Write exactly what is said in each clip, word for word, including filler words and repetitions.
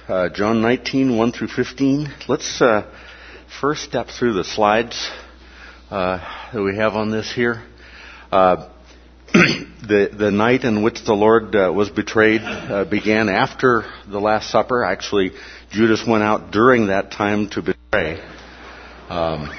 uh, John nineteen, one through fifteen. Let's uh, first step through the slides uh, that we have on this here. Uh, the the night in which the Lord uh, was betrayed uh, began after the Last Supper. Actually, Judas went out during that time to betray. Um,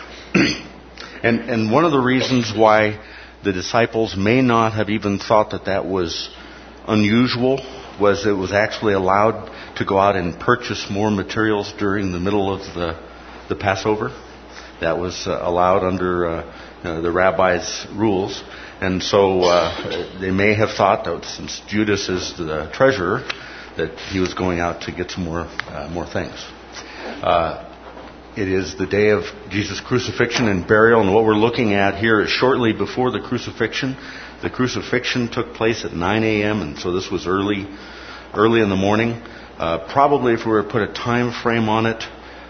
and and one of the reasons why the disciples may not have even thought that that was unusual was it was actually allowed to go out and purchase more materials during the middle of the the Passover. That was uh, allowed under uh, uh, the rabbis' rules. And so uh, they may have thought that since Judas is the treasurer, that he was going out to get some more uh, more things. Uh, it is the day of Jesus' crucifixion and burial, and what we're looking at here is shortly before the crucifixion. The crucifixion took place at nine a.m., and so this was early, early in the morning. Uh, probably, if we were to put a time frame on it,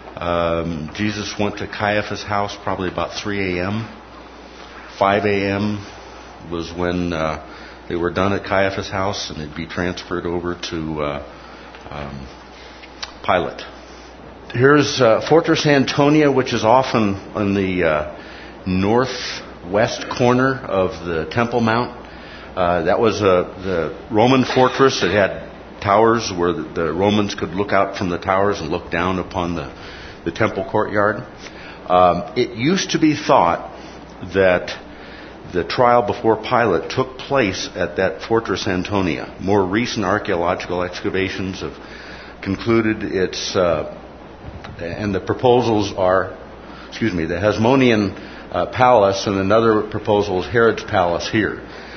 um, Jesus went to Caiaphas' house probably about three a.m. five a.m. was when uh, they were done at Caiaphas' house, and it'd be transferred over to uh, um, Pilate. Here's uh, Fortress Antonia, which is often on the uh, northwest corner of the Temple Mount. Uh, that was uh, the Roman fortress. It had towers where the, the Romans could look out from the towers and look down upon the, the temple courtyard. Um, it used to be thought that the trial before Pilate took place at that Fortress Antonia. More recent archaeological excavations have concluded it's, uh, and the proposals are, excuse me, the Hasmonean uh, Palace, and another proposal is Herod's Palace here.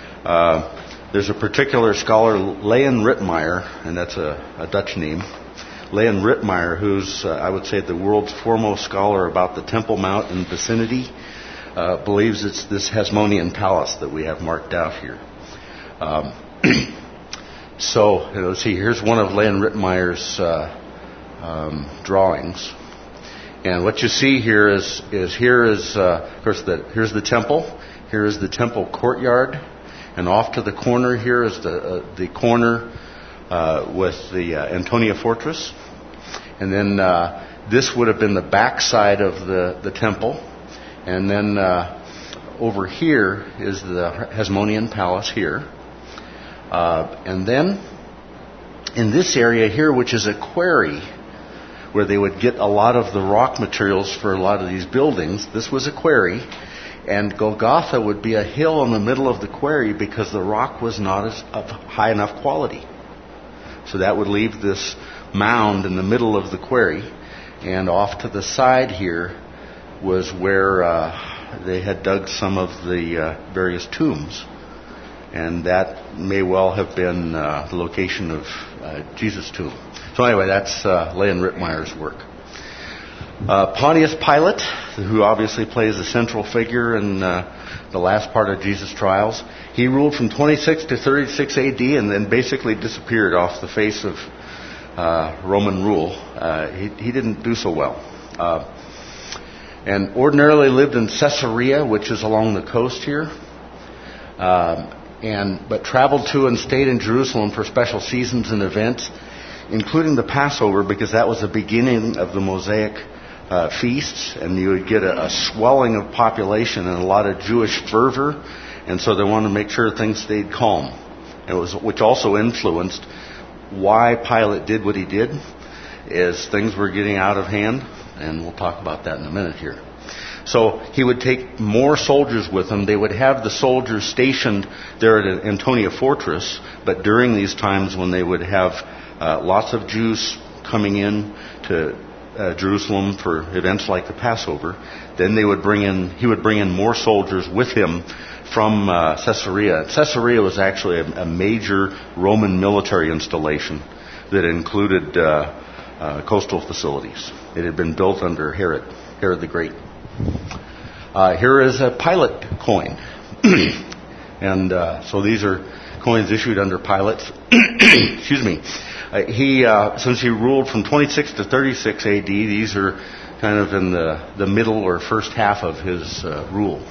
Uh, there's a particular scholar, Leon Rittmeyer, and that's a, a Dutch name, Leon Rittmeyer, who's, uh, I would say, the world's foremost scholar about the Temple Mount and vicinity. Uh, believes it's this Hasmonean palace that we have marked out here. Um, so, you know, let's see, here's one of Leon Rittmeyer's uh, um, drawings. And what you see here is, is here is, uh, of course, the, here's the temple. Here is the temple courtyard. And off to the corner here is the, uh, the corner uh, with the uh, Antonia Fortress. And then uh, this would have been the backside of the, the temple. And then uh, over here is the Hasmonean Palace here. Uh, and then in this area here, which is a quarry, where they would get a lot of the rock materials for a lot of these buildings, this was a quarry. And Golgotha would be a hill in the middle of the quarry because the rock was not as, of high enough quality. So that would leave this mound in the middle of the quarry. And off to the side here was where uh, they had dug some of the uh, various tombs. And that may well have been uh, the location of uh, Jesus' tomb. So anyway, that's uh, Leon Rittmeyer's work. Uh, Pontius Pilate, who obviously plays a central figure in uh, the last part of Jesus' trials, he ruled from twenty-six to thirty-six A D and then basically disappeared off the face of uh, Roman rule. Uh, he, he didn't do so well. Uh, and ordinarily lived in Caesarea, which is along the coast here, um, and but traveled to and stayed in Jerusalem for special seasons and events, including the Passover, because that was the beginning of the Mosaic uh, feasts, and you would get a, a swelling of population and a lot of Jewish fervor, and so they wanted to make sure things stayed calm. It was, which also influenced why Pilate did what he did, is things were getting out of hand. And we'll talk about that in a minute here. So he would take more soldiers with him. They would have the soldiers stationed there at Antonia Fortress, but during these times when they would have uh, lots of Jews coming in to uh, Jerusalem for events like the Passover, then they would bring in, he would bring in more soldiers with him from uh, Caesarea. Caesarea was actually a, a major Roman military installation that included uh, uh, coastal facilities. It had been built under Herod, Herod the Great. Uh, here is a Pilate coin. and uh, so these are coins issued under Pilate. Excuse me. Uh, he, uh, since he ruled from twenty-six to thirty-six A D, these are kind of in the, the middle or first half of his uh, rule.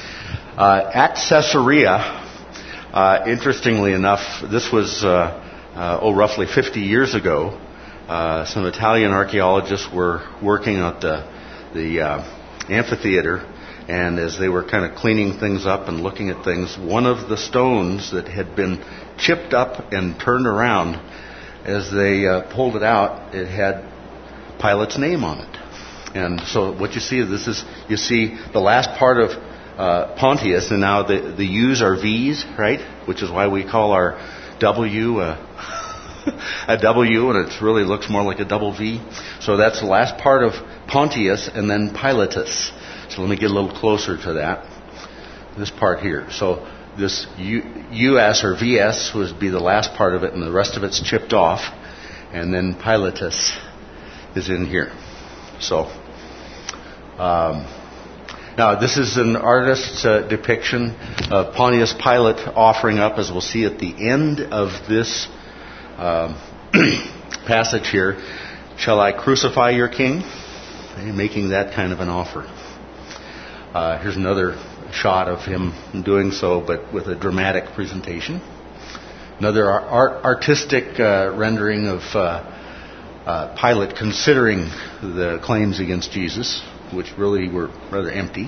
Uh, at Caesarea, uh, interestingly enough, this was... Uh, uh, oh, roughly fifty years ago, uh, some Italian archaeologists were working at the, the uh, amphitheater, and as they were kind of cleaning things up and looking at things, one of the stones that had been chipped up and turned around, as they uh, pulled it out, it had Pilate's name on it. And so what you see, this is, you see the last part of uh, Pontius, and now the, the U's are V's, right? Which is why we call our W uh, a W, and it really looks more like a double V. So that's the last part of Pontius, and then Pilatus. So let me get a little closer to that. This part here. So this U, US or V S would be the last part of it, and the rest of it's chipped off. And then Pilatus is in here. So um, now this is an artist's uh, depiction of Pontius Pilate offering up, as we'll see at the end of this um, passage here, "Shall I crucify your king?" And making that kind of an offer. Uh, here's another shot of him doing so, but with a dramatic presentation. Another art, artistic uh, rendering of uh, uh, Pilate considering the claims against Jesus, which really were rather empty.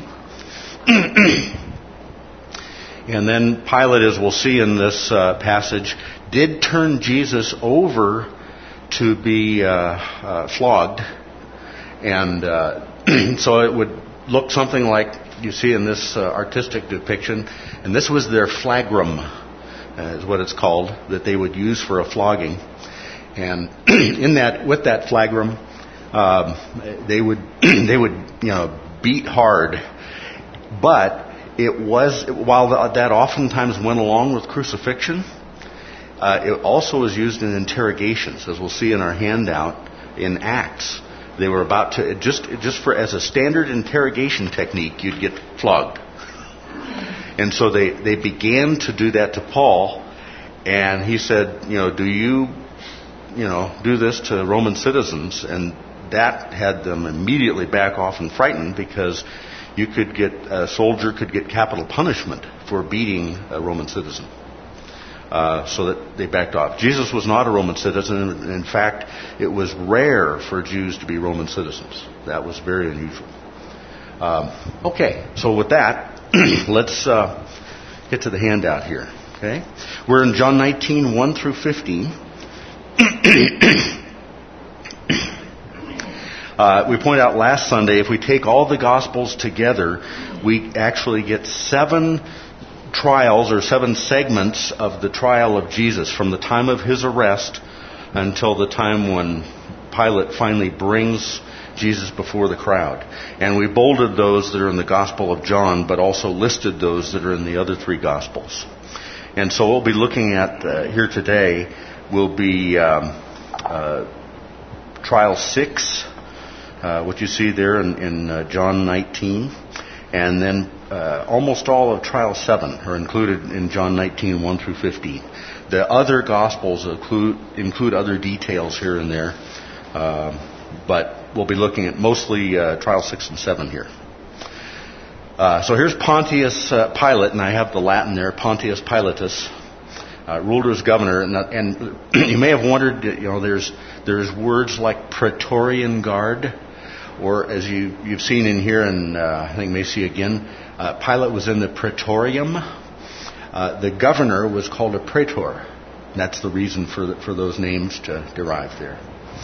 And then Pilate, as we'll see in this uh, passage, did turn Jesus over to be uh, uh, flogged. And uh, so it would look something like you see in this uh, artistic depiction. And this was their flagrum, uh, is what it's called, that they would use for a flogging. And in that, with that flagrum, um, they would they would you know beat hard. But it was, while that oftentimes went along with crucifixion, uh, it also was used in interrogations, as we'll see in our handout in Acts. They were about to, just just for as a standard interrogation technique, you'd get flogged. And so they, they began to do that to Paul, and he said, you know, do you, you know, do this to Roman citizens? And that had them immediately back off and frightened, because you could get, a soldier could get capital punishment for beating a Roman citizen. Uh, so that they backed off. Jesus was not a Roman citizen. In fact, it was rare for Jews to be Roman citizens. That was very unusual. Um, okay, so with that, let's uh, get to the handout here. Okay, we're in John nineteen, one through fifteen. uh, we pointed out last Sunday, if we take all the Gospels together, we actually get seven trials, or seven segments of the trial of Jesus, from the time of his arrest until the time when Pilate finally brings Jesus before the crowd. And we bolded those that are in the Gospel of John, but also listed those that are in the other three Gospels. And so what we'll be looking at uh, here today will be um, uh, trial six, uh, what you see there in, in uh, John nineteen. And then uh, almost all of trial seven are included in John nineteen, one through fifteen. The other Gospels include, include other details here and there. Uh, but we'll be looking at mostly uh, trial six and seven here. Uh, so here's Pontius uh, Pilate, and I have the Latin there, Pontius Pilatus, uh, ruled as governor. And, and you may have wondered, you know, there's there's words like Praetorian Guard, or as you, you've seen in here, and uh, I think may see again, uh, Pilate was in the Praetorium. Uh, the governor was called a praetor. And that's the reason for the, for those names to derive there.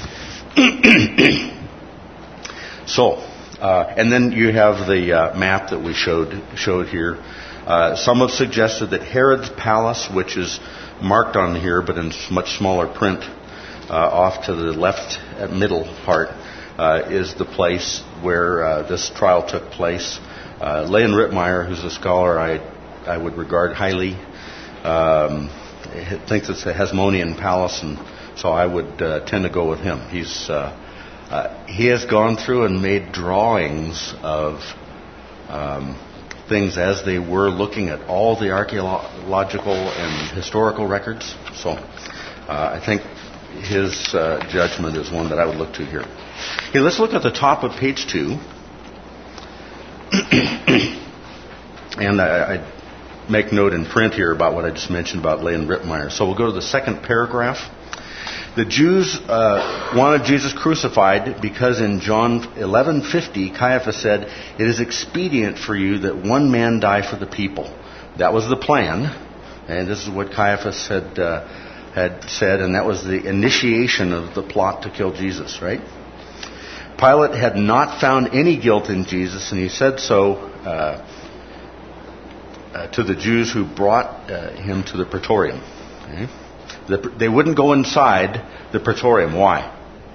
So, uh, and then you have the uh, map that we showed showed here. Uh, some have suggested that Herod's palace, which is marked on here but in much smaller print, uh, off to the left uh, middle part, uh, is the place where uh, this trial took place. Uh, Leon Rittmeyer, who's a scholar I I would regard highly, um, thinks it's a Hasmonean palace, and so I would uh, tend to go with him. He's uh, uh, he has gone through and made drawings of um, things as they were, looking at all the archaeological and historical records. So uh, I think his uh, judgment is one that I would look to here. Okay, let's look at the top of page two. And I, I make note in print here about what I just mentioned about Lane Rittmeyer. So we'll go to the second paragraph. The Jews uh, wanted Jesus crucified because in John eleven fifty, Caiaphas said, "It is expedient for you that one man die for the people." That was the plan, and this is what Caiaphas had uh, had said, and that was the initiation of the plot to kill Jesus, right? Pilate had not found any guilt in Jesus, and he said so uh, uh, to the Jews who brought uh, him to the Praetorium. Okay? The, they wouldn't go inside the Praetorium. Why?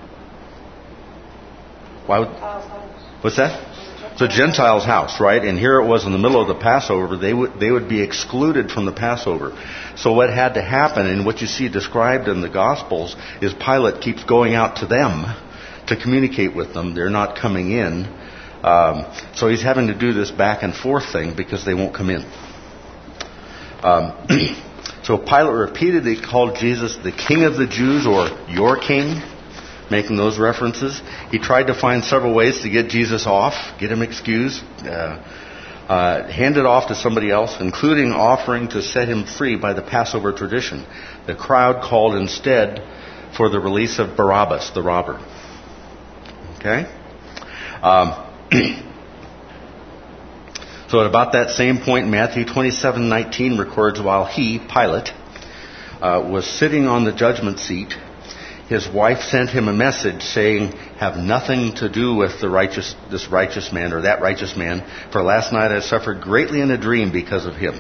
Why would? What's that? It's a Gentile's house, right? And here it was in the middle of the Passover. They would they would be excluded from the Passover. So what had to happen, and what you see described in the Gospels, is Pilate keeps going out to them to communicate with them. They're not coming in. Um, so he's having to do this back and forth thing because they won't come in. Um, so Pilate repeatedly called Jesus the King of the Jews, or your King, making those references. He tried to find several ways to get Jesus off, get him excused, uh, uh, hand it off to somebody else, including offering to set him free by the Passover tradition. The crowd called instead for the release of Barabbas, the robber. Okay? Um, so at about that same point, Matthew twenty-seven nineteen records, while he, Pilate, uh, was sitting on the judgment seat, his wife sent him a message saying, "Have nothing to do with the righteous, this righteous man or that righteous man, for last night I suffered greatly in a dream because of him."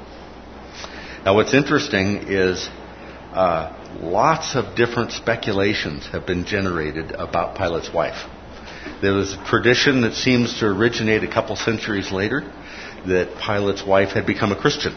Now what's interesting is uh, lots of different speculations have been generated about Pilate's wife. There was a tradition that seems to originate a couple centuries later that Pilate's wife had become a Christian.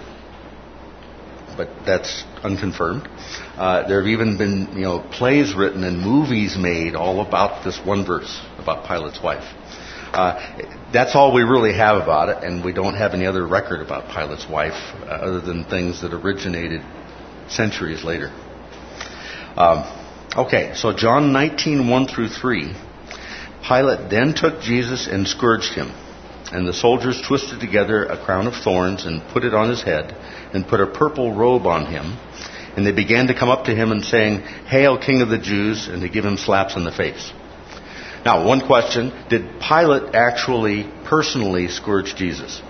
But that's unconfirmed. Uh, there have even been, you know, plays written and movies made all about this one verse about Pilate's wife. Uh, that's all we really have about it, and we don't have any other record about Pilate's wife uh, other than things that originated centuries later. Um, okay, so John nineteen, one through three. Pilate then took Jesus and scourged him. And the soldiers twisted together a crown of thorns and put it on his head and put a purple robe on him. And they began to come up to him and saying, "Hail, King of the Jews," and to give him slaps in the face. Now, one question, did Pilate actually personally scourge Jesus?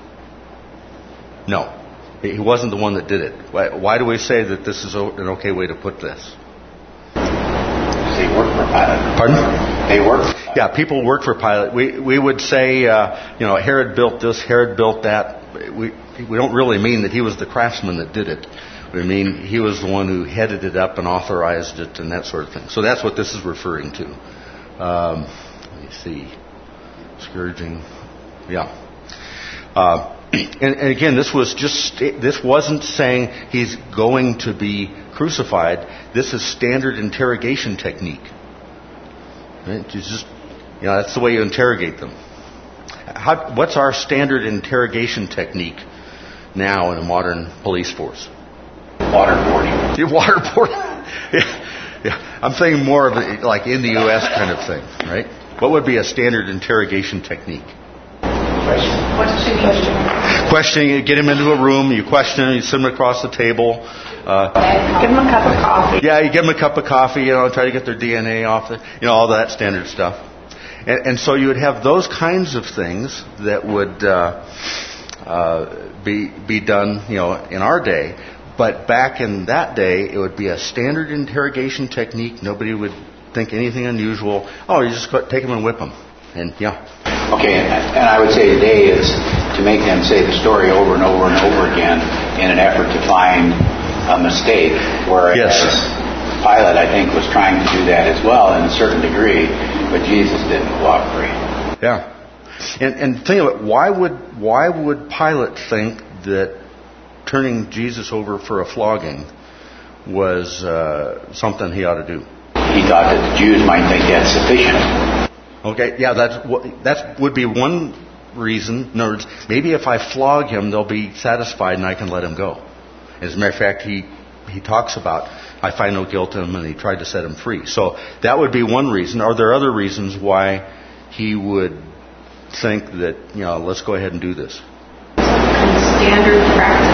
No. He wasn't the one that did it. Why, why do we say that this is an okay way to put this? They work for Pilate. Pardon? They work. Yeah, people work for Pilate. We we would say, uh, you know, Herod built this, Herod built that. We we don't really mean that he was the craftsman that did it. We mean he was the one who headed it up and authorized it and that sort of thing. So that's what this is referring to. Um, let me see. Scourging. Yeah. Uh, and, and again, this was just, this wasn't saying he's going to be crucified. This is standard interrogation technique. Right? You just, you know, that's the way you interrogate them. How, what's our standard interrogation technique now in a modern police force? Waterboarding. Waterboarding. Yeah, yeah. I'm thinking more of a, like in the U S kind of thing, right? What would be a standard interrogation technique? Question. Question. Questioning. Get him into a room. You question him. You sit him across the table. Uh, give them a cup of coffee. Yeah, you give them a cup of coffee. You know, try to get their D N A off. The, you know, all that standard stuff. And, and so you would have those kinds of things that would uh, uh, be be done, you know, in our day. But back in that day, it would be a standard interrogation technique. Nobody would think anything unusual. Oh, you just go, take them and whip them. And yeah. Okay, and, and I would say today is to make them say the story over and over and over again in an effort to find a mistake. Whereas yes. Pilate, I think, was trying to do that as well in a certain degree, but Jesus didn't cooperate. Yeah. And and think of it, why would why would Pilate think that turning Jesus over for a flogging was uh, something he ought to do? He thought that the Jews might think that's sufficient. Okay, yeah, that's that would be one reason. In other words, maybe if I flog him, they'll be satisfied and I can let him go. As a matter of fact, he he talks about, I find no guilt in him, and he tried to set him free. So that would be one reason. Are there other reasons why he would think that, you know, let's go ahead and do this? Standard practice.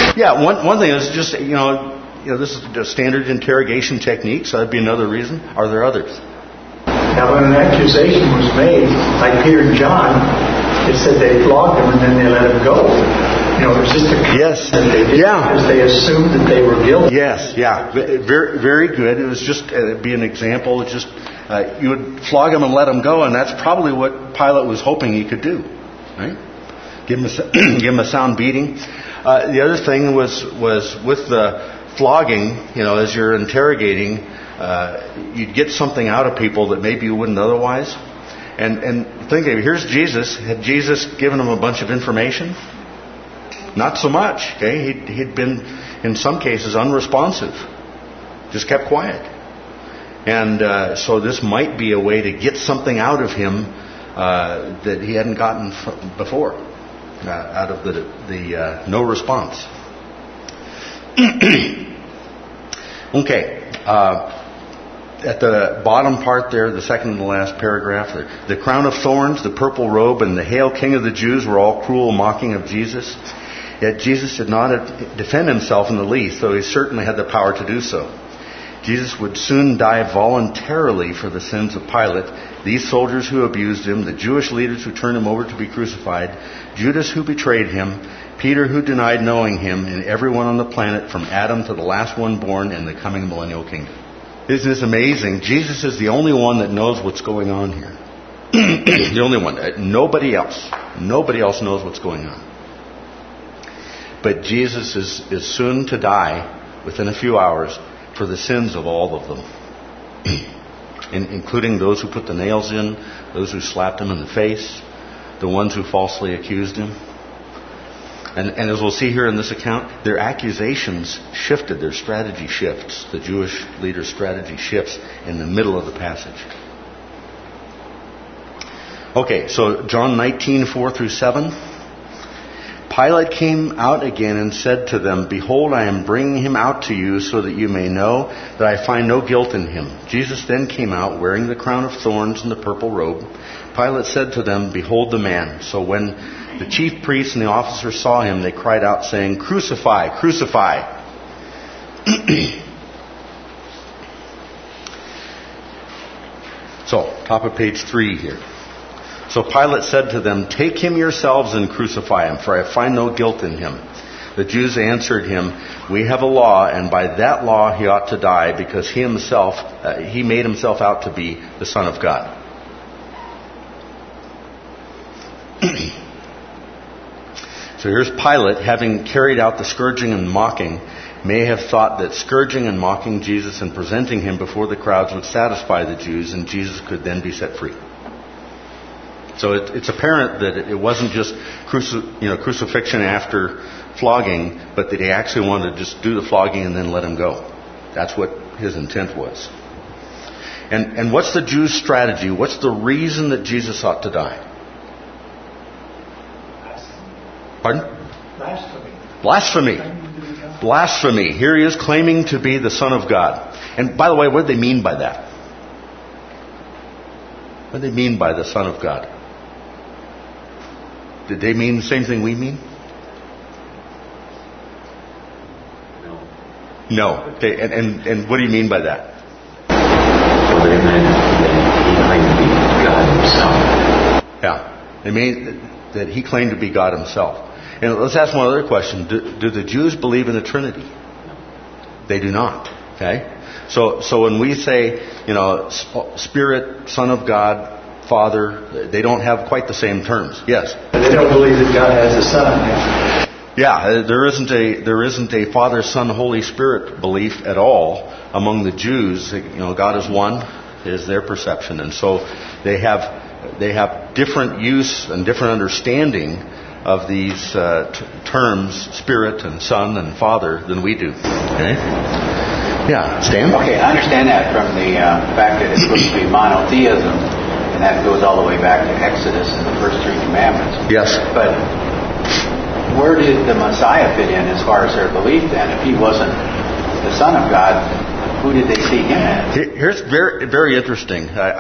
Yeah, one one thing is just, you know, you know, this is a standard interrogation technique, so that'd be another reason. Are there others? Now, when an accusation was made, like Peter and John, it said they flogged him and then they let him go. You know, it was just a yes, that they did yeah, because they assumed that they were guilty. Yes, yeah, very, very good. It was just uh, be an example. It's just uh, you would flog him and let him go, and that's probably what Pilate was hoping he could do, right? Give him a, give him a sound beating. Uh, the other thing was was with the flogging. You know, as you're interrogating, uh, you'd get something out of people that maybe you wouldn't otherwise. And and think of it, here's Jesus. Had Jesus given him a bunch of information? Not so much. Okay, he'd, he'd been in some cases unresponsive, just kept quiet, and uh, so this might be a way to get something out of him uh, that he hadn't gotten f- before, uh, out of the the uh, no response. Okay, uh, at the bottom part there, the second and the last paragraph, the, the crown of thorns, the purple robe, and the "Hail, King of the Jews" were all cruel mocking of Jesus. Yet Jesus did not defend himself in the least, though he certainly had the power to do so. Jesus would soon die voluntarily for the sins of Pilate, these soldiers who abused him, the Jewish leaders who turned him over to be crucified, Judas who betrayed him, Peter who denied knowing him, and everyone on the planet from Adam to the last one born in the coming millennial kingdom. Isn't this amazing? Jesus is the only one that knows what's going on here. The only one. Nobody else. Nobody else knows what's going on. But Jesus is, is soon to die within a few hours for the sins of all of them, in, including those who put the nails in, those who slapped him in the face, the ones who falsely accused him. And, and as we'll see here in this account, their accusations shifted, their strategy shifts. The Jewish leader's strategy shifts in the middle of the passage. Okay, so John nineteen, four through seven. Pilate came out again and said to them, "Behold, I am bringing him out to you so that you may know that I find no guilt in him." Jesus then came out wearing the crown of thorns and the purple robe. Pilate said to them, "Behold the man." So when the chief priests and the officers saw him, they cried out saying, "Crucify, crucify." So, top of page three here. So Pilate said to them, "Take him yourselves and crucify him, for I find no guilt in him." The Jews answered him, "We have a law, and by that law he ought to die, because he himself, uh, he made himself out to be the Son of God." So here's Pilate, having carried out the scourging and mocking, may have thought that scourging and mocking Jesus and presenting him before the crowds would satisfy the Jews, and Jesus could then be set free. So it, it's apparent that it wasn't just cruci- you know, crucifixion after flogging, but that he actually wanted to just do the flogging and then let him go. That's what his intent was. And, and what's the Jews' strategy? What's the reason that Jesus ought to die? Pardon? Blasphemy. Blasphemy. Blasphemy. Here he is claiming to be the Son of God. And by the way, what do they mean by that? What do they mean by the Son of God? Did they mean the same thing we mean? No. No. Okay. And, and, and what do you mean by that? Well, they meant that he claimed to be God himself. Yeah. They mean that he claimed to be God himself. And let's ask one other question. Do, do the Jews believe in the Trinity? They do not. Okay? So, so when we say, you know, Spirit, Son of God, Father, they don't have quite the same terms. Yes? They don't believe that God has a Son. Yeah, there isn't a there isn't a Father, Son, Holy Spirit belief at all among the Jews. You know, God is one is their perception, and so they have they have different use and different understanding of these uh, t- terms, Spirit and Son and Father, than we do. Okay. Yeah, Stan? Okay, I understand that from the uh, fact that it's supposed to be monotheism, and that goes all the way back to Exodus and the first three commandments. Yes. But where did the Messiah fit in as far as their belief then? If he wasn't the Son of God, who did they see him as? Here's very very interesting. I, I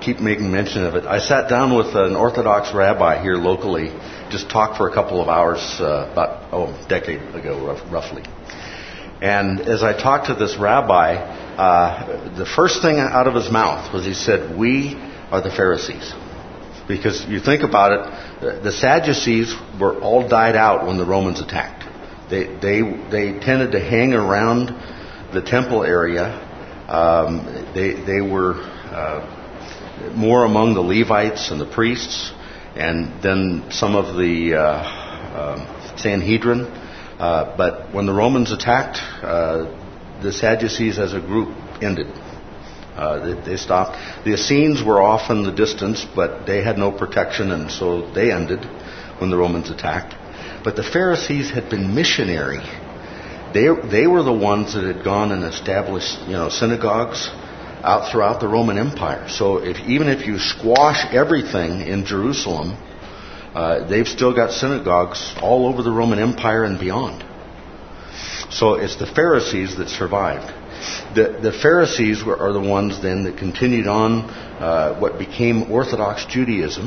keep making mention of it. I sat down with an Orthodox rabbi here locally, just talked for a couple of hours uh, about oh, a decade ago, rough, roughly. And as I talked to this rabbi, uh, the first thing out of his mouth was he said, "We are the Pharisees." Because you think about it, the Sadducees were all died out when the Romans attacked. They they they tended to hang around the temple area. Um, they they were uh, more among the Levites and the priests, and then some of the uh, uh, Sanhedrin. Uh, but when the Romans attacked, uh, the Sadducees as a group ended. Uh, they, they stopped. The Essenes were off in the distance, but they had no protection, and so they ended when the Romans attacked. But the Pharisees had been missionary. They they were the ones that had gone and established, you know, synagogues out throughout the Roman Empire. So if even if you squash everything in Jerusalem, uh, they've still got synagogues all over the Roman Empire and beyond. So it's the Pharisees that survived. The, the Pharisees were, are the ones then that continued on uh, what became Orthodox Judaism.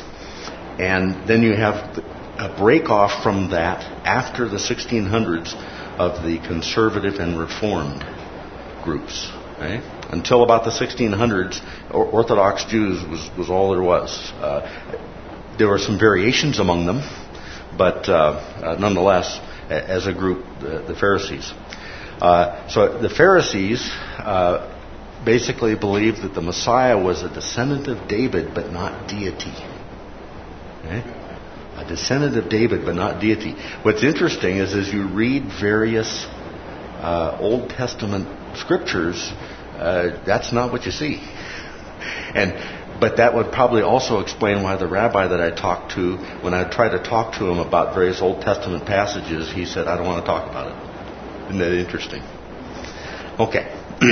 And then you have a break off from that after the sixteen hundreds of the conservative and reformed groups. Right? Until about the sixteen hundreds, Orthodox Jews was, was all there was. Uh, there were some variations among them, but uh, uh, nonetheless, as a group, the, the Pharisees. Uh, so the Pharisees uh, basically believed that the Messiah was a descendant of David, but not deity. Okay? A descendant of David, but not deity. What's interesting is as you read various uh, Old Testament scriptures, uh, that's not what you see. And but that would probably also explain why the rabbi that I talked to, when I tried to talk to him about various Old Testament passages, he said, "I don't want to talk about it." Isn't that interesting? Okay.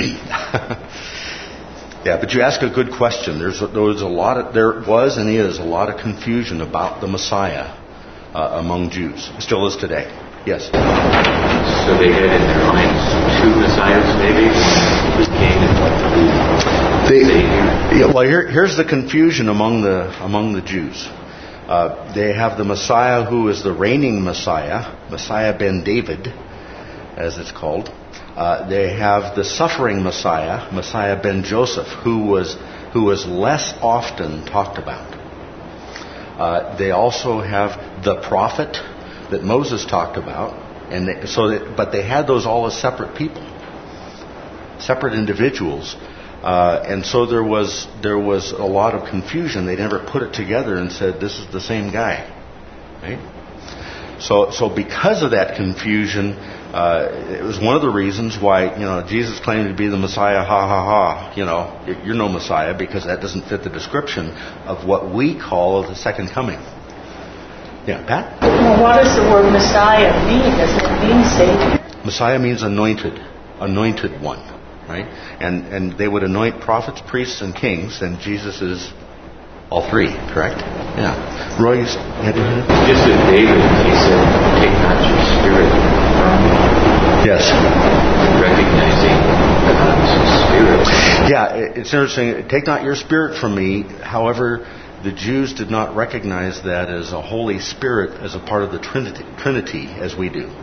Yeah, but you ask a good question. There's a, there was a lot of, there was and is a lot of confusion about the Messiah uh, among Jews. Still is today. Yes. So they had in their minds two messiahs, maybe one was king and one was savior. Yeah, well, here, here's the confusion among the among the Jews. Uh, they have the Messiah who is the reigning Messiah, Messiah ben David, as it's called. Uh, they have the suffering Messiah, Messiah ben Joseph, who was who was less often talked about. Uh, they also have the prophet that Moses talked about, and they, so that, but they had those all as separate people, separate individuals, uh, and so there was there was a lot of confusion. They never put it together and said this is the same guy, right? So so because of that confusion. Uh, it was one of the reasons why, you know, Jesus claimed to be the Messiah, ha ha ha, you know, you're no Messiah because that doesn't fit the description of what we call the second coming. Yeah, Pat? Well, what does the word Messiah mean? Does it mean Savior? Messiah means anointed, anointed one, right? And and they would anoint prophets, priests, and kings, and Jesus is all three, correct? Yeah. Roy, you had to hit it? Just as David, he said, take not your spirit. Yes. Recognizing God's spirit. Yeah, it's interesting. Take not your spirit from me. However, the Jews did not recognize that as a Holy Spirit as a part of the Trinity, Trinity as we do.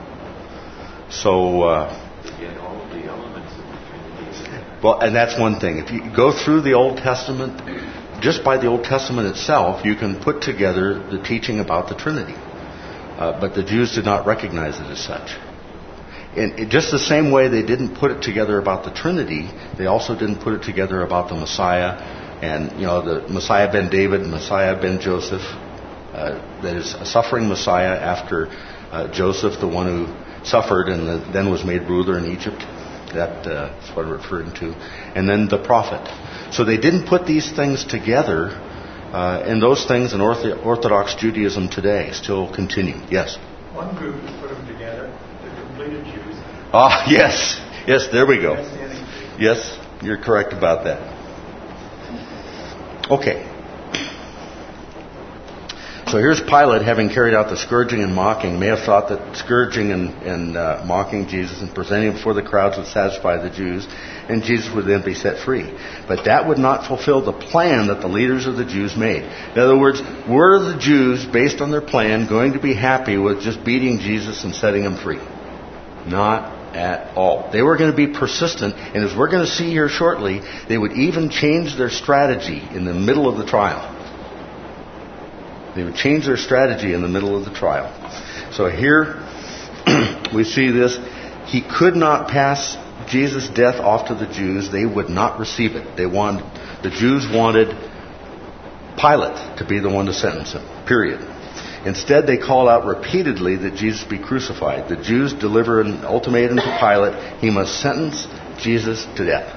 So, uh, Yet all of the elements of the Trinity. well, and that's one thing. If you go through the Old Testament, just by the Old Testament itself, you can put together the teaching about the Trinity. Uh, but the Jews did not recognize it as such. And it, just the same way they didn't put it together about the Trinity, they also didn't put it together about the Messiah and, you know, the Messiah ben David, Messiah ben Joseph. Uh, that is a suffering Messiah after uh, Joseph, the one who suffered and the, then was made ruler in Egypt. That, uh, that's what I'm referring to. And then the prophet. So they didn't put these things together, uh, and those things in Orthodox Judaism today still continue. Yes? One group has put them together, the completed Jews. Ah, yes. Yes, there we go. Yes, you're correct about that. Okay. So here's Pilate, having carried out the scourging and mocking, may have thought that scourging and, and uh, mocking Jesus and presenting him before the crowds would satisfy the Jews, and Jesus would then be set free. But that would not fulfill the plan that the leaders of the Jews made. In other words, were the Jews, based on their plan, going to be happy with just beating Jesus and setting him free? Not at all. They were going to be persistent, and as we're going to see here shortly, they would even change their strategy in the middle of the trial. They would change their strategy in the middle of the trial. So here we see this. He could not pass Jesus' death off to the Jews. They would not receive it. They wanted, the Jews wanted Pilate to be the one to sentence him. Period. Instead, they called out repeatedly that Jesus be crucified. The Jews deliver an ultimatum to Pilate. He must sentence Jesus to death.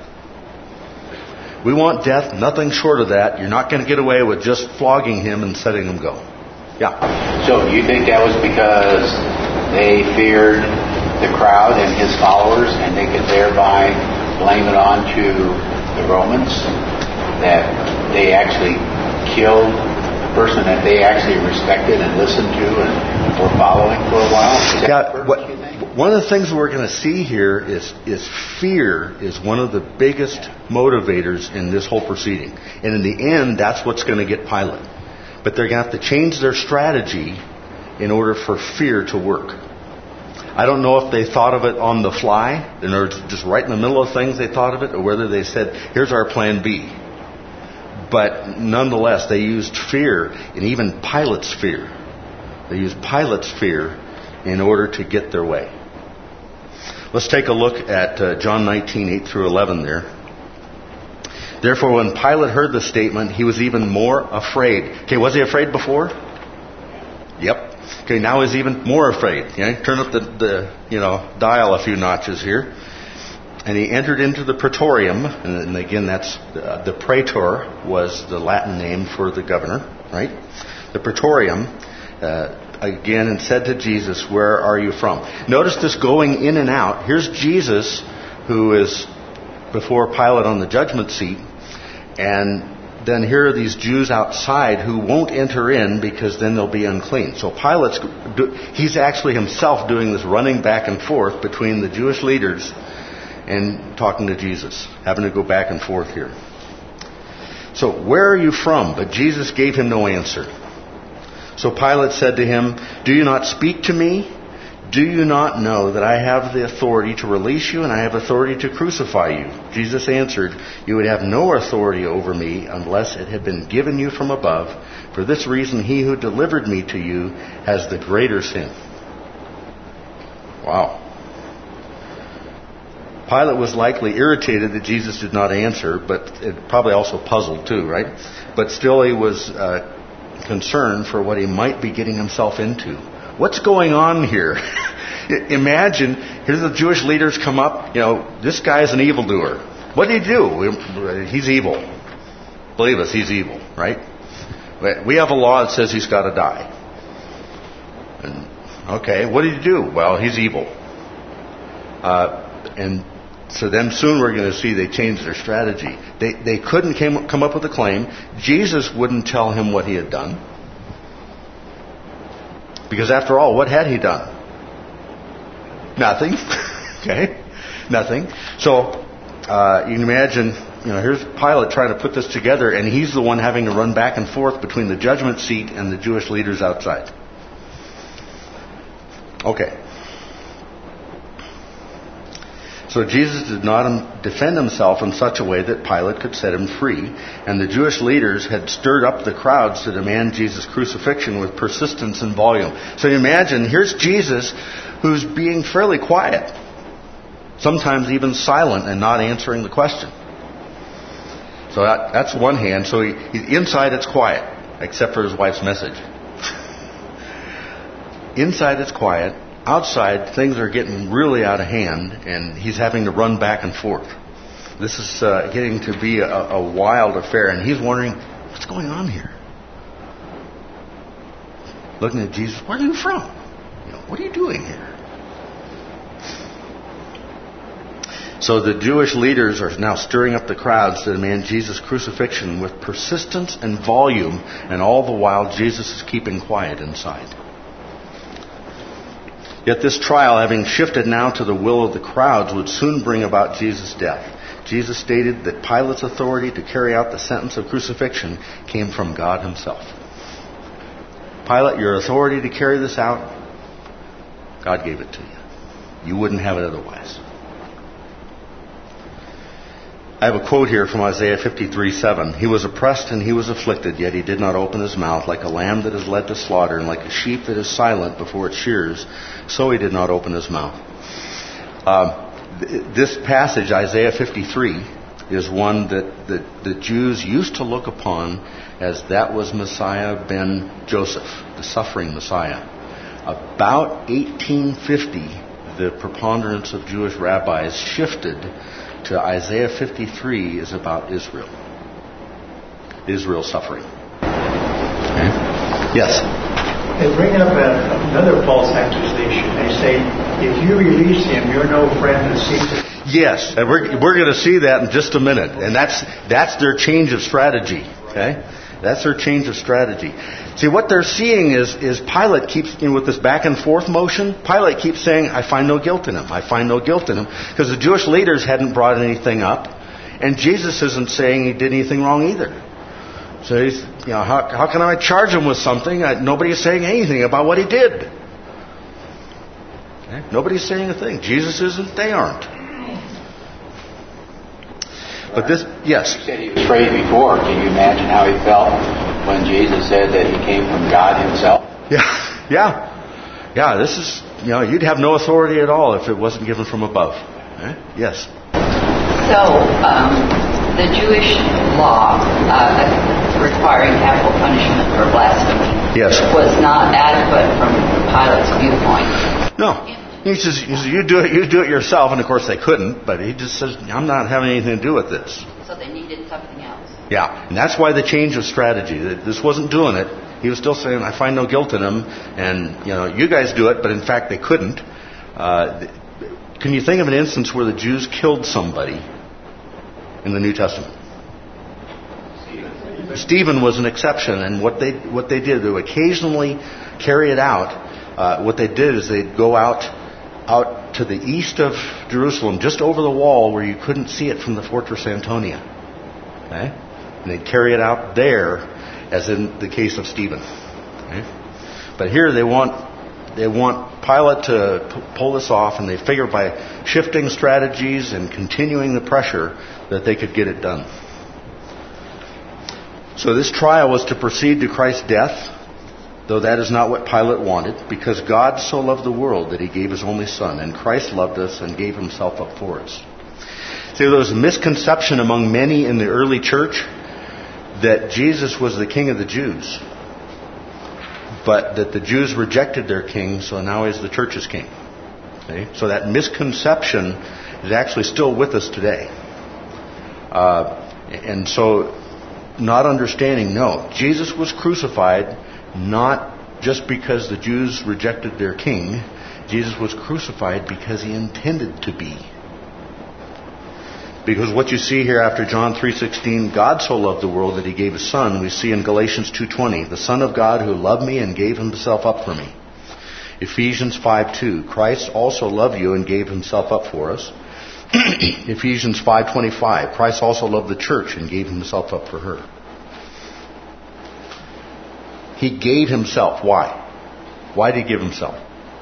We want death, nothing short of that. You're not going to get away with just flogging him and setting him go. Yeah. So you think that was because they feared the crowd and his followers, and they could thereby blame it on to the Romans, that they actually killed a person that they actually respected and listened to and were following for a while? Is that yeah, the purpose, what, you think? One of the things we're going to see here is, is fear is one of the biggest motivators in this whole proceeding. And in the end, that's what's going to get Pilate. But they're going to have to change their strategy in order for fear to work. I don't know if they thought of it on the fly, in other words, just right in the middle of things they thought of it, or whether they said, here's our plan B. But nonetheless, they used fear, and even Pilate's fear. They used Pilate's fear in order to get their way. Let's take a look at uh, John nineteen, eight through eleven there. Therefore, when Pilate heard the statement, he was even more afraid. Okay, was he afraid before? Yep. Okay, now he's even more afraid. Okay? Turn up the, the you know dial a few notches here. And he entered into the praetorium, and, and again, that's uh, the praetor was the Latin name for the governor, right? The praetorium. Uh, Again, and said to Jesus, where are you from? Notice this going in and out. Here's Jesus, who is before Pilate on the judgment seat. And then here are these Jews outside who won't enter in because then they'll be unclean. So Pilate's, he's actually himself doing this running back and forth between the Jewish leaders and talking to Jesus, having to go back and forth here. So, where are you from? But Jesus gave him no answer. So Pilate said to him, do you not speak to me? Do you not know that I have the authority to release you and I have authority to crucify you? Jesus answered, you would have no authority over me unless it had been given you from above. For this reason, he who delivered me to you has the greater sin. Wow. Pilate was likely irritated that Jesus did not answer, but it probably also puzzled too, right? But still he was uh, concerned for what he might be getting himself into. What's going on here? Imagine, here's the Jewish leaders come up, you know, this guy's an evildoer. What did he do? He's evil. Believe us, he's evil, right? We have a law that says he's got to die. And, okay, what did he do? Well, he's evil. Uh, and so then soon we're going to see they changed their strategy. They they couldn't came, come up with a claim. Jesus wouldn't tell him what he had done. Because after all, what had he done? Nothing. Okay? Nothing. So uh, you can imagine, you know, here's Pilate trying to put this together, and he's the one having to run back and forth between the judgment seat and the Jewish leaders outside. Okay. So Jesus did not defend himself in such a way that Pilate could set him free. And the Jewish leaders had stirred up the crowds to demand Jesus' crucifixion with persistence and volume. So you imagine, here's Jesus who's being fairly quiet. Sometimes even silent and not answering the question. So that, that's one hand. So he, he, inside it's quiet, except for his wife's message. Inside it's quiet. Outside, things are getting really out of hand, and he's having to run back and forth. This is uh, getting to be a, a wild affair, and he's wondering, what's going on here? Looking at Jesus, where are you from? You know, what are you doing here? So the Jewish leaders are now stirring up the crowds to demand Jesus' crucifixion with persistence and volume, and all the while Jesus is keeping quiet inside. Yet this trial, having shifted now to the will of the crowds, would soon bring about Jesus' death. Jesus stated that Pilate's authority to carry out the sentence of crucifixion came from God himself. Pilate, your authority to carry this out, God gave it to you. You wouldn't have it otherwise. I have a quote here from Isaiah fifty-three seven. He was oppressed and he was afflicted, yet he did not open his mouth. Like a lamb that is led to slaughter, and like a sheep that is silent before its shears, so he did not open his mouth. Uh, th- this passage, Isaiah fifty-three, is one that the, the Jews used to look upon as that was Messiah ben Joseph, the suffering Messiah. About eighteen fifty, the preponderance of Jewish rabbis shifted to Isaiah fifty-three is about Israel. Israel suffering. Okay? Yes? They bring up a, another false accusation. They say, if you release him, you're no friend of Caesar. Yes, and we're, we're going to see that in just a minute. And that's that's their change of strategy. Okay? That's their change of strategy. See, what they're seeing is, is Pilate keeps, you know, with this back and forth motion, Pilate keeps saying, I find no guilt in him. I find no guilt in him. Because the Jewish leaders hadn't brought anything up. And Jesus isn't saying he did anything wrong either. So he's, you know, how, how can I charge him with something? I, nobody's saying anything about what he did. Okay? Nobody's saying a thing. Jesus isn't, they aren't. But this, yes. You said he was afraid before. Can you imagine how he felt when Jesus said that he came from God himself? Yeah, yeah. Yeah, this is, you know, you'd have no authority at all if it wasn't given from above. Right? Yes. So, um, the Jewish law uh, requiring capital punishment for blasphemy yes. was not adequate from Pilate's viewpoint. No. He says, he says, you do it, you do it yourself. And of course they couldn't, but he just says, I'm not having anything to do with this. So they needed something else. Yeah, and that's why the change of strategy. This wasn't doing it. He was still saying, I find no guilt in him, and, you know, you guys do it, but in fact they couldn't. Uh, can you think of an instance where the Jews killed somebody in the New Testament? Stephen, Stephen was an exception, and what they what they did, they would occasionally carry it out. Uh, what they did is they'd go out out to the east of Jerusalem, just over the wall where you couldn't see it from the Fortress Antonia. Okay? And they'd carry it out there, as in the case of Stephen. Okay? But here they want they want Pilate to p- pull this off, and they figure by shifting strategies and continuing the pressure that they could get it done. So this trial was to proceed to Christ's death, though that is not what Pilate wanted, because God so loved the world that he gave his only Son, and Christ loved us and gave himself up for us. See, there was a misconception among many in the early church that Jesus was the King of the Jews, but that the Jews rejected their king, so now he's the church's king. Okay? So that misconception is actually still with us today. Uh, and so, not understanding, no, Jesus was crucified not just because the Jews rejected their king. Jesus was crucified because he intended to be. Because what you see here after John three sixteen, God so loved the world that he gave his Son, we see in Galatians two twenty, the Son of God who loved me and gave himself up for me. Ephesians five two, Christ also loved you and gave himself up for us. Ephesians five twenty-five, Christ also loved the church and gave himself up for her. He gave himself. Why? Why did he give himself?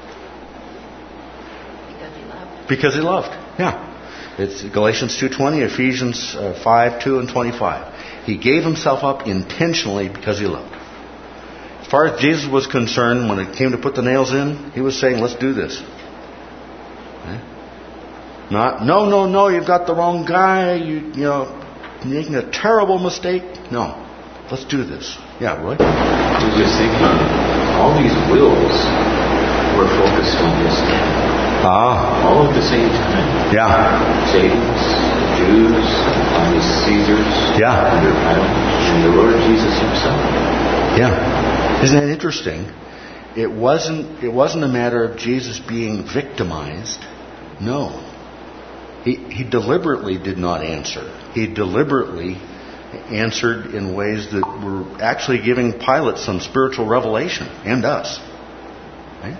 Because he loved. Because he loved. Yeah. It's Galatians two twenty, Ephesians five two and twenty-five. He gave himself up intentionally because he loved. As far as Jesus was concerned, when it came to put the nails in, he was saying, let's do this. Okay? Not, no, no, no, you've got the wrong guy, you, you know, you're making a terrible mistake. No. Let's do this. Yeah, Roy? I was just thinking, all these wills were focused on this. Ah. All at the same time. Yeah. Satan's, the Jews, on the Caesars, yeah. under Pilate, and the Lord Jesus himself. Yeah. Isn't that interesting? It wasn't, it wasn't a matter of Jesus being victimized. No. He, he deliberately did not answer. He deliberately answered in ways that were actually giving Pilate some spiritual revelation, and us. Okay?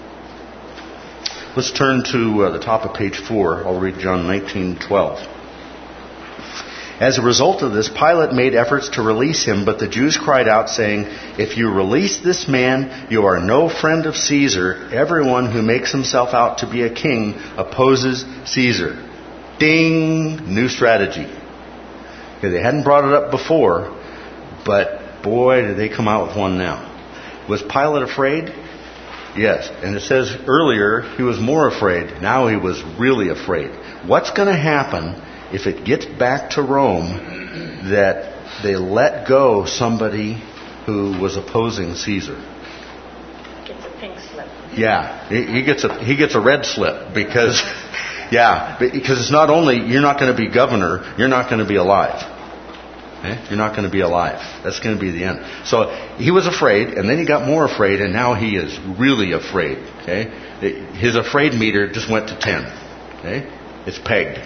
Let's turn to uh, the top of page four. I'll read John nineteen twelve. As a result of this, Pilate made efforts to release him, but the Jews cried out, saying, "If you release this man, you are no friend of Caesar. Everyone who makes himself out to be a king opposes Caesar." Ding! New strategy. Okay, they hadn't brought it up before, but boy, did they come out with one now. Was Pilate afraid? Yes. And it says earlier he was more afraid. Now he was really afraid. What's going to happen if it gets back to Rome that they let go somebody who was opposing Caesar? Gets a pink slip. Yeah, he, he gets a he gets a red slip because, yeah, because it's not only you're not going to be governor, you're not going to be alive. Okay? You're not going to be alive. That's going to be the end. So he was afraid, and then he got more afraid, and now he is really afraid. Okay, his afraid meter just went to ten. Okay, it's pegged.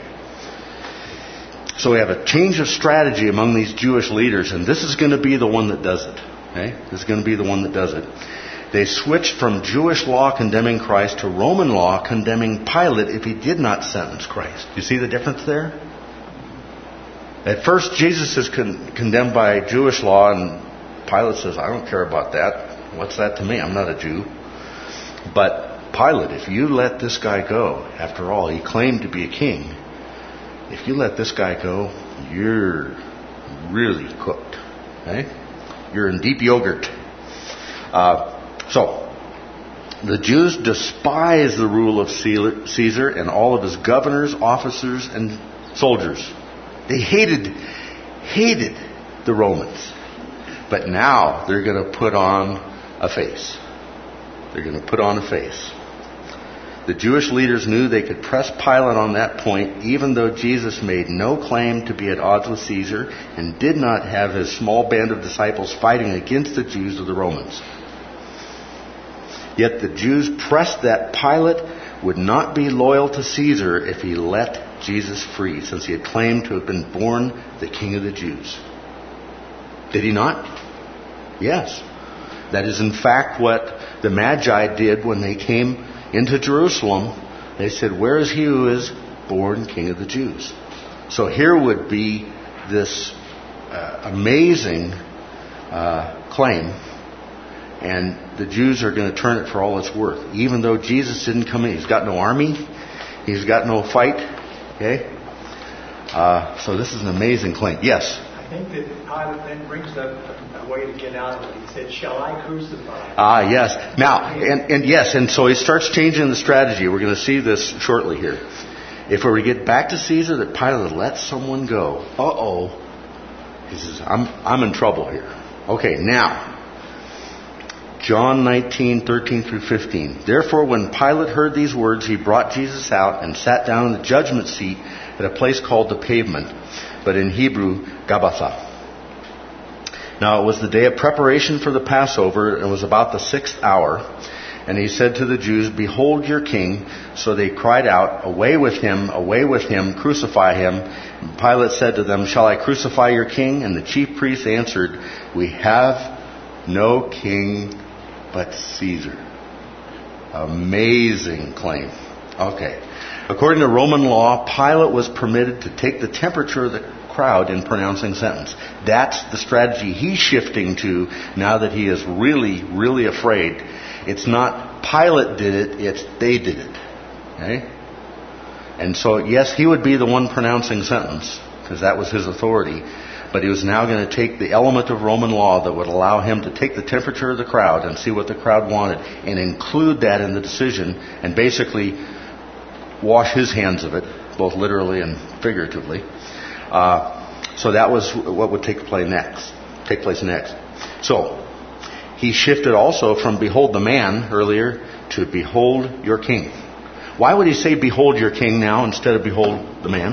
So we have a change of strategy among these Jewish leaders, and this is going to be the one that does it. Okay? This is going to be the one that does it. They switched from Jewish law condemning Christ to Roman law condemning Pilate if he did not sentence Christ. You see the difference there? At first, Jesus is con- condemned by Jewish law, and Pilate says, "I don't care about that. What's that to me? I'm not a Jew." But Pilate, if you let this guy go, after all, he claimed to be a king. If you let this guy go, you're really cooked. Okay? You're in deep yogurt. Uh, so, the Jews despise the rule of Caesar and all of his governors, officers, and soldiers. They hated, hated the Romans. But now they're going to put on a face. They're going to put on a face. The Jewish leaders knew they could press Pilate on that point, even though Jesus made no claim to be at odds with Caesar and did not have his small band of disciples fighting against the Jews or the Romans. Yet the Jews pressed that Pilate would not be loyal to Caesar if he let Jesus free, since he had claimed to have been born the King of the Jews. Did he not? Yes. That is in fact what the Magi did when they came into Jerusalem. They said, "Where is he who is born King of the Jews?" So here would be this uh, amazing uh, claim, and the Jews are going to turn it for all it's worth. Even though Jesus didn't come in, he's got no army, he's got no fight. Okay, uh, so this is an amazing claim. Yes. I think that Pilate then brings up a way to get out of it. He said, "Shall I crucify?" Ah, yes. Now, and, and yes, and so he starts changing the strategy. We're going to see this shortly here. If we were to get back to Caesar, that Pilate lets someone go. Uh-oh. He says, I'm, I'm in trouble here. Okay, now, John nineteen, thirteen through fifteen. Therefore, when Pilate heard these words, he brought Jesus out and sat down in the judgment seat at a place called the Pavement, but in Hebrew, Gabbatha. Now it was the day of preparation for the Passover, and it was about the sixth hour. And he said to the Jews, "Behold your king." So they cried out, "Away with him, away with him, crucify him." And Pilate said to them, "Shall I crucify your king?" And the chief priests answered, "We have no king but Caesar." Amazing claim. Okay. According to Roman law, Pilate was permitted to take the temperature of the crowd in pronouncing sentence. That's the strategy he's shifting to now that he is really, really afraid. It's not Pilate did it, it's they did it. Okay? And so, yes, he would be the one pronouncing sentence, because that was his authority. But he was now going to take the element of Roman law that would allow him to take the temperature of the crowd and see what the crowd wanted and include that in the decision and basically wash his hands of it, both literally and figuratively. Uh, so that was what would take place next. Take place next. So he shifted also from "behold the man" earlier to "behold your king." Why would he say "behold your king" now instead of "behold the man"?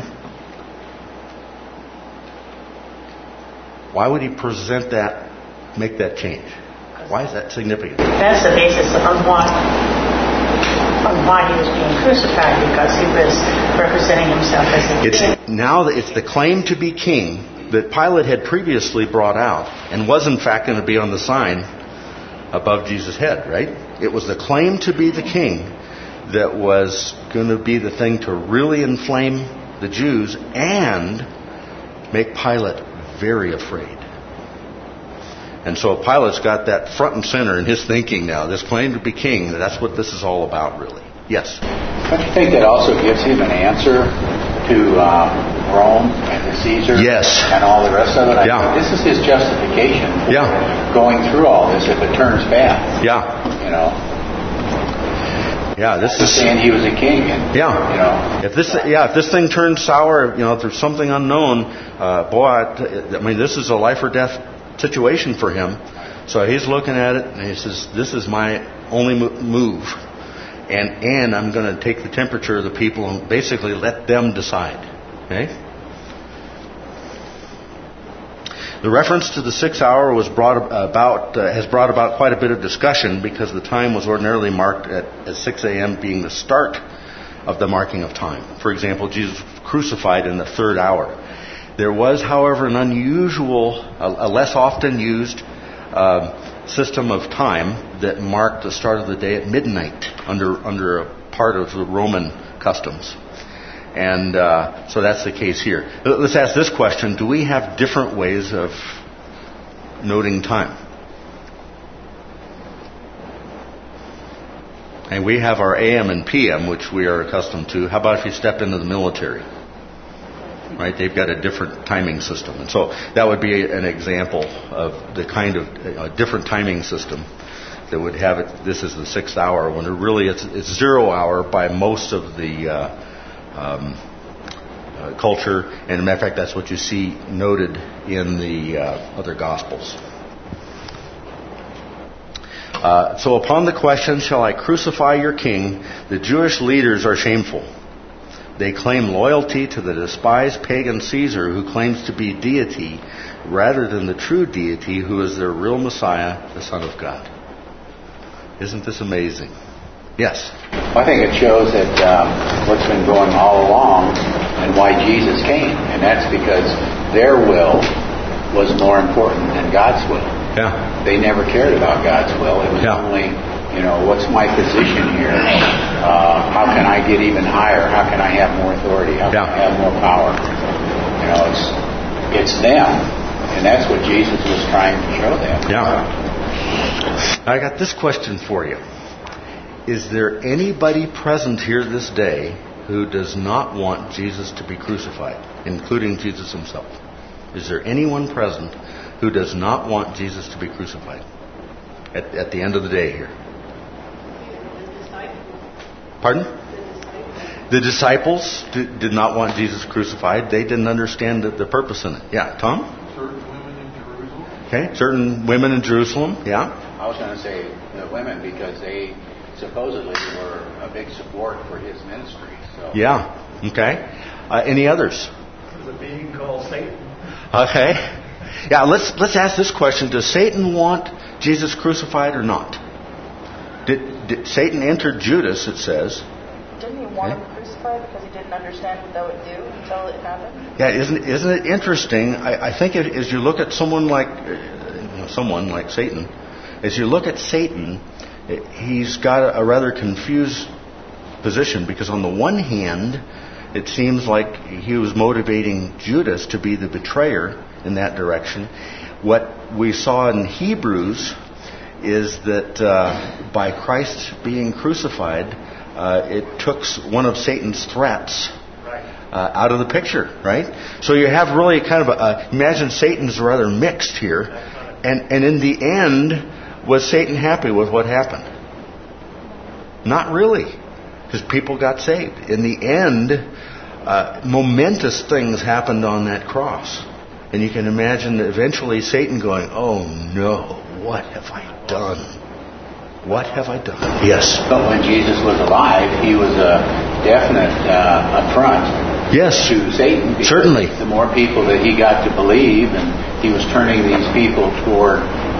Why would he present that, make that change? Why is that significant? That's the basis of why on why he was being crucified, because he was representing himself as a It's king. now that it's the claim to be king that Pilate had previously brought out and was in fact going to be on the sign above Jesus' head, right? It was the claim to be the king that was going to be the thing to really inflame the Jews and make Pilate very afraid. And so Pilate's got that front and center in his thinking now, this claim to be king. That's what this is all about, really. Yes? Don't you think that also gives him an answer to uh, Rome and to Caesar? Yes. And all the rest of it? I Yeah. think this is his justification for Yeah. going through all this if it turns bad. Yeah. You know? Yeah, this Just is... saying he was a king. And, Yeah. You know? If this, yeah, if this thing turns sour, you know, if there's something unknown, uh, boy, I, I mean, this is a life or death situation for him. So he's looking at it and he says, "This is my only mo- move, and and I'm going to take the temperature of the people and basically let them decide." Okay. The reference to the sixth hour was brought about uh, has brought about quite a bit of discussion because the time was ordinarily marked at, at six a.m. being the start of the marking of time. For example, Jesus was crucified in the third hour. There was, however, an unusual, a, a less often used uh, system of time that marked the start of the day at midnight under under a part of the Roman customs. And uh, so that's the case here. Let's ask this question. Do we have different ways of noting time? And we have our A M and P M, which we are accustomed to. How about if you step into the military? Right? They've got a different timing system. And so that would be an example of the kind of a different timing system that would have it. This is the sixth hour, when it really it's, it's zero hour by most of the uh, um, uh, culture. And as a matter of fact, that's what you see noted in the uh, other Gospels. Uh, so upon the question, "Shall I crucify your king?" the Jewish leaders are shameful. They claim loyalty to the despised pagan Caesar, who claims to be deity, rather than the true deity, who is their real Messiah, the Son of God. Isn't this amazing? Yes? I think it shows that um, what's been going all along and why Jesus came. And that's because their will was more important than God's will. Yeah. They never cared about God's will. It was Yeah. only, you know, what's my position here? Uh, how can I get even higher? How can I have more authority? How can Yeah. I have more power? You know, it's it's them. And that's what Jesus was trying to show them. Yeah. I got this question for you. Is there anybody present here this day who does not want Jesus to be crucified, including Jesus himself? Is there anyone present who does not want Jesus to be crucified at, at the end of the day here? Pardon? The disciples did, did not want Jesus crucified. They didn't understand the, the purpose in it. Yeah, Tom? Certain women in Jerusalem. Okay, certain women in Jerusalem. Yeah. I was going to say the women because they supposedly were a big support for his ministry. So. Yeah. Okay. Uh, any others? There's a being called Satan. Okay. Yeah. Let's let's ask this question: does Satan want Jesus crucified or not? Did, did Satan enter Judas? It says. Didn't he want Okay. him crucified because he didn't understand what that would do until it happened? Yeah. Isn't isn't it interesting? I, I think if, as you look at someone like uh, you know, someone like Satan, as you look at Satan, it, he's got a, a rather confused position, because on the one hand, it seems like he was motivating Judas to be the betrayer in that direction. What we saw in Hebrews is that uh, by Christ being crucified, uh, it took one of Satan's threats uh, out of the picture, right? So you have really kind of a, a imagine Satan's rather mixed here, and and in the end, was Satan happy with what happened? Not really, because people got saved. In the end, uh, momentous things happened on that cross. And you can imagine eventually Satan going, "Oh no, what have I done? What have I done?" Yes. But when Jesus was alive, he was a definite uh, affront Yes. to Satan. because Certainly. The more people that he got to believe, and he was turning these people toward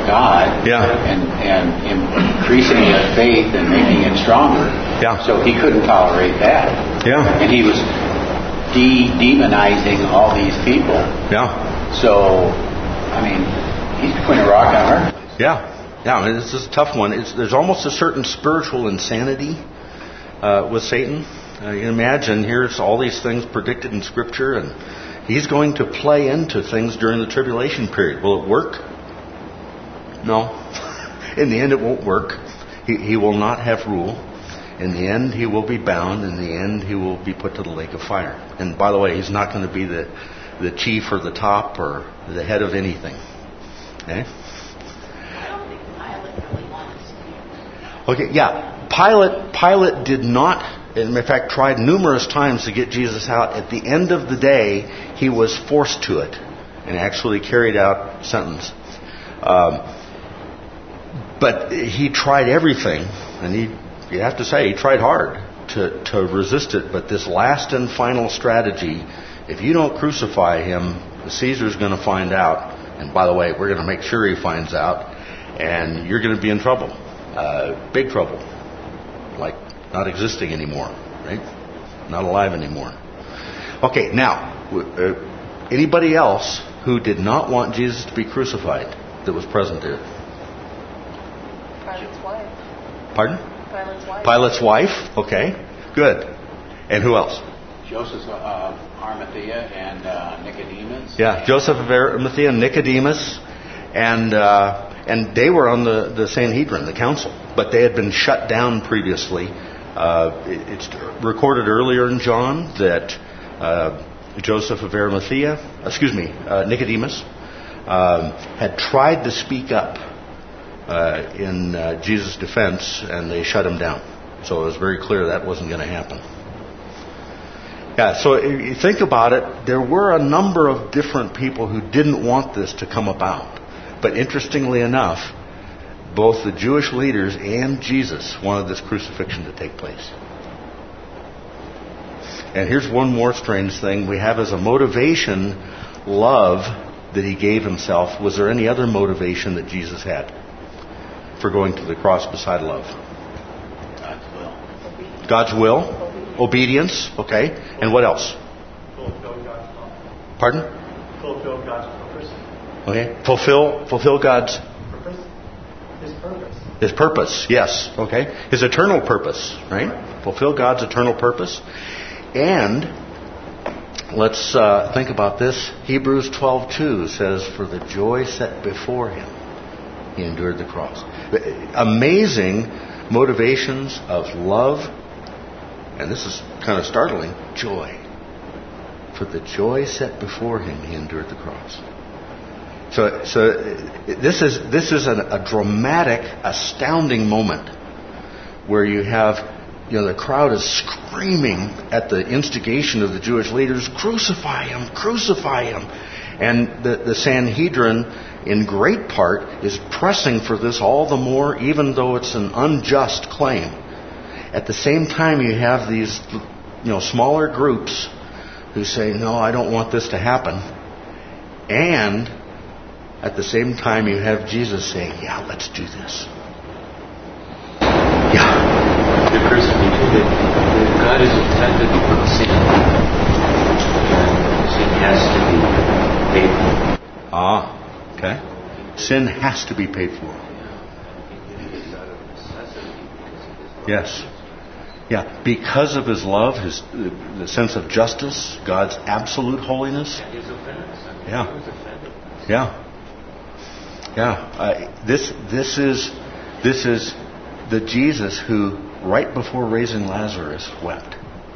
God. Yeah. And, and increasing their faith and making it stronger. Yeah. So he couldn't tolerate that. Yeah. And he was de-demonizing all these people. Yeah. So, I mean, he's putting a rock on our place. Yeah. Yeah, I mean, this is a tough one. It's, there's almost a certain spiritual insanity uh, with Satan. Uh, you can imagine, here's all these things predicted in Scripture, and he's going to play into things during the tribulation period. Will it work? No. In the end, it won't work. He, he will not have rule. In the end, he will be bound. In the end, he will be put to the lake of fire. And by the way, he's not going to be the, the chief or the top or the head of anything. Okay? Okay, yeah. Pilate, Pilate did not, in fact, tried numerous times to get Jesus out. At the end of the day, he was forced to it and actually carried out sentence. Um, but he tried everything, and he, you have to say, he tried hard to, to resist it. But this last and final strategy, if you don't crucify him, Caesar's going to find out. And by the way, we're going to make sure he finds out, and you're going to be in trouble. Uh, big trouble, like not existing anymore, right? Not alive anymore. Okay, now, uh, anybody else who did not want Jesus to be crucified that was present there? Pilate's wife. Pardon? Pilate's wife. Pilate's wife? Okay, good. And who else? Joseph uh, Arimathea and uh, Nicodemus. Yeah, Joseph of Arimathea and Nicodemus, and uh, and they were on the, the Sanhedrin, the council, but they had been shut down previously. Uh, it, it's recorded earlier in John that uh, Joseph of Arimathea, excuse me, uh, Nicodemus, um, had tried to speak up uh, in uh, Jesus' defense, and they shut him down. So it was very clear that wasn't going to happen. Yeah, so if you think about it, there were a number of different people who didn't want this to come about. But interestingly enough, both the Jewish leaders and Jesus wanted this crucifixion to take place. And here's one more strange thing. We have as a motivation love that he gave himself. Was there any other motivation that Jesus had for going to the cross beside love? God's will. God's will? Obedience, okay. And what else? Fulfill God's law. Pardon? Fulfill God's purpose. Okay. Fulfill fulfill God's Purpose? His purpose. His purpose, yes. Okay. His eternal purpose, right? right. Fulfill God's eternal purpose. And let's uh, think about this. Hebrews twelve two says, "For the joy set before him, he endured the cross." Amazing motivations of love. And this is kind of startling, joy. For the joy set before him, he endured the cross. So, so this is this is an, a dramatic, astounding moment where you have, you know, the crowd is screaming at the instigation of the Jewish leaders, "Crucify him! Crucify him!" And the, the Sanhedrin, in great part, is pressing for this all the more, even though it's an unjust claim. At the same time, you have these, you know, smaller groups who say, "No, I don't want this to happen." And at the same time, you have Jesus saying, "Yeah, let's do this." Yeah. The crucifixion, God is intended for sin. And sin has to be paid for. Ah, okay. Sin has to be paid for. Yes. Yeah, because of his love, his the sense of justice, God's absolute holiness. Yeah, yeah, yeah. Uh, this this is this is the Jesus who, right before raising Lazarus, wept.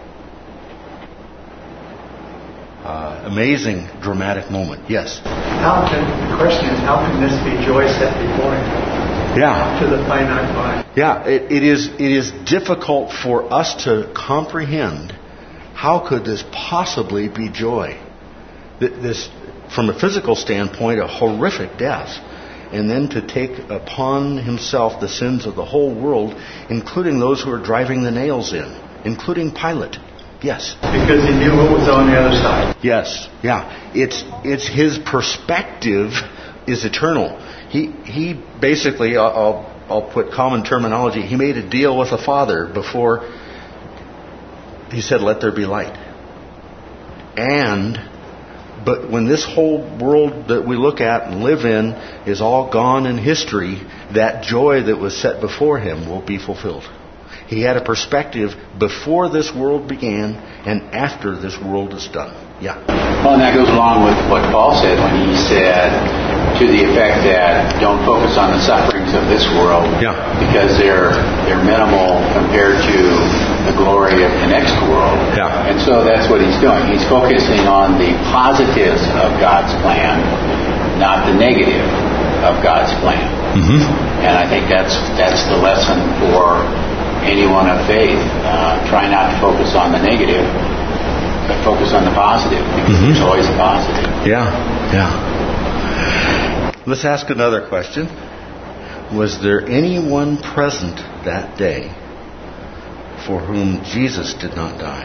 Uh, amazing, dramatic moment. Yes. How can the question is how can this be joy set before him? Yeah. To the finite mind. Yeah, it, it is it is difficult for us to comprehend how could this possibly be joy. This, from a physical standpoint, a horrific death, and then to take upon himself the sins of the whole world, including those who are driving the nails in, including Pilate. Yes. Because he knew what was on the other side. Yes. Yeah. It's it's his perspective is eternal. He he basically, I'll I'll put common terminology. He made a deal with the Father before he said, "Let there be light." And but when this whole world that we look at and live in is all gone in history, that joy that was set before him will be fulfilled. He had a perspective before this world began and after this world is done. Yeah. Well, and that goes along with what Paul said when he said to the effect that don't focus on the sufferings of this world, yeah, because they're they're minimal compared to the glory of the next world. Yeah. And so that's what he's doing. He's focusing on the positives of God's plan, not the negative of God's plan. Mm-hmm. And I think that's that's the lesson for anyone of faith. Uh, try not to focus on the negative, but focus on the positive, because mm-hmm. there's always a positive. Yeah, yeah. Let's ask another question. Was there anyone present that day for whom Jesus did not die?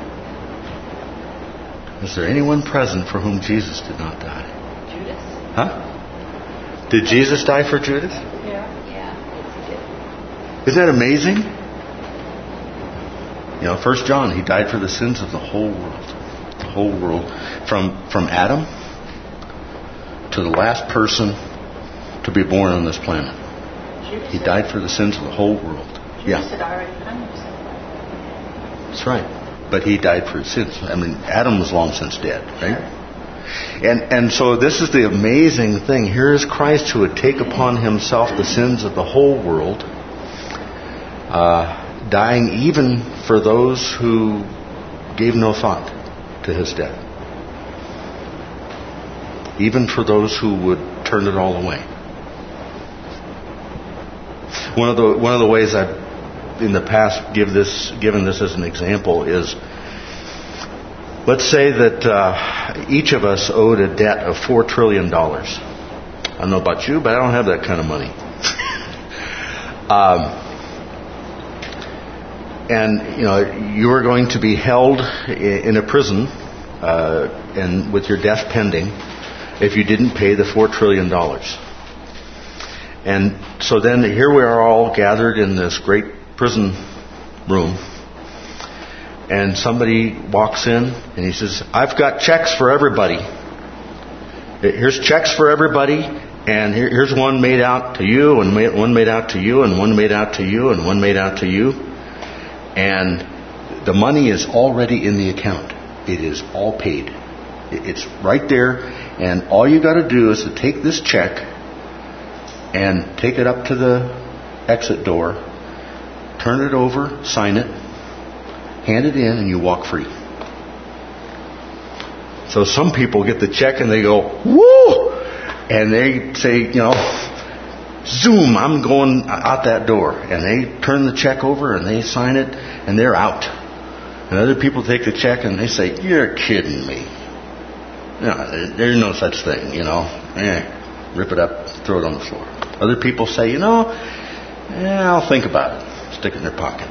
Was there anyone present for whom Jesus did not die? Judas. Huh? Did Jesus die for Judas? Yeah. Yeah. Isn't that amazing? You know, First John, he died for the sins of the whole world. The whole world. From from Adam to the last person to be born on this planet. Judas He died for the sins of the whole world. Judas Yeah. had already hung himself. That's right. But he died for his sins. I mean, Adam was long since dead, right? And and so this is the amazing thing. Here is Christ who would take upon himself the sins of the whole world, uh, dying even for those who gave no thought to his death. Even for those who would turn it all away. One of the one of the ways I've in the past give this given this as an example is, let's say that uh, each of us owed a debt of four trillion dollars. I don't know about you, but I don't have that kind of money. um, and you know, you were going to be held in a prison uh, and with your death pending if you didn't pay the four trillion dollars. And so then here we are all gathered in this great prison room, and somebody walks in and he says, "I've got checks for everybody. Here's checks for everybody, and here, here's one made out to you, and one made out to you, and one made out to you, and one made out to you. And the money is already in the account. It is all paid. It's right there, and all you got to do is to take this check and take it up to the exit door, turn it over, sign it, hand it in, and you walk free." So some people get the check and they go, "Woo!" And they say, you know, "Zoom, I'm going out that door." And they turn the check over and they sign it and they're out. And other people take the check and they say, "You're kidding me. No, there's no such thing, you know. Eh, rip it up, throw it on the floor." Other people say, "You know, eh, I'll think about it." Stick it in their pocket.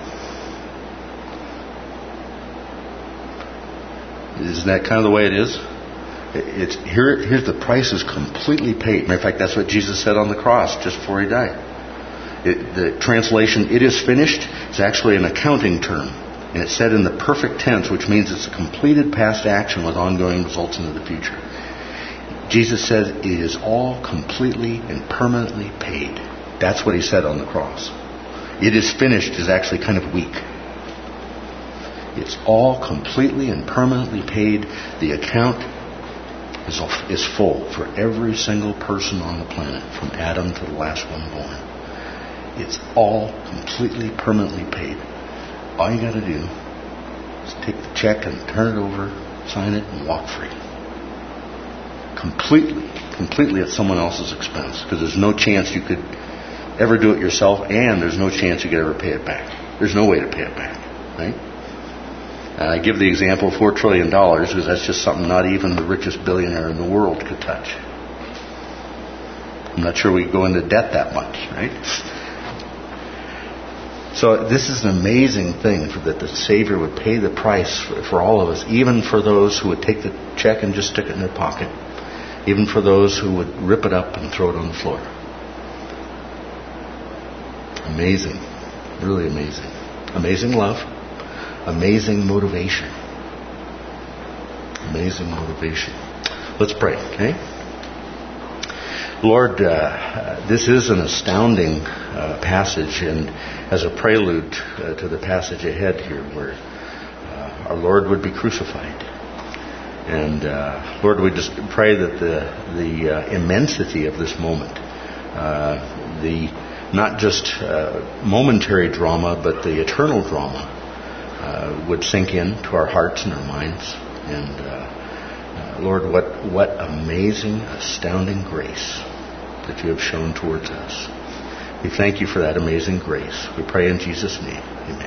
Isn't that kind of the way it is? It's here. Here's the price is completely paid. Matter of fact, that's what Jesus said on the cross just before he died. It, the translation "it is finished" is actually an accounting term, and it's said in the perfect tense, which means it's a completed past action with ongoing results into the future. Jesus says it is all completely and permanently paid. That's what he said on the cross. "It is finished" is actually kind of weak. It's all completely and permanently paid. The account is is full for every single person on the planet, from Adam to the last one born. It's all completely, permanently paid. All you got to do is take the check and turn it over, sign it, and walk free. Completely, completely at someone else's expense, because there's no chance you could ever do it yourself, and there's no chance you could ever pay it back. There's no way to pay it back, right? And I give the example of four trillion dollars because that's just something not even the richest billionaire in the world could touch. I'm not sure we go into debt that much, right? So this is an amazing thing, for that the Savior would pay the price for, for all of us, even for those who would take the check and just stick it in their pocket even for those who would rip it up and throw it on the floor. Amazing. Really amazing. Amazing love. Amazing motivation. Amazing motivation. Let's pray, okay? Lord, uh, this is an astounding uh, passage, and as a prelude uh, to the passage ahead here, where uh, our Lord would be crucified. And uh, Lord, we just pray that the the uh, immensity of this moment, uh, the not just uh, momentary drama, but the eternal drama, uh, would sink in to our hearts and our minds. And uh, uh, Lord, what what amazing, astounding grace that you have shown towards us. We thank you for that amazing grace. We pray in Jesus' name. Amen.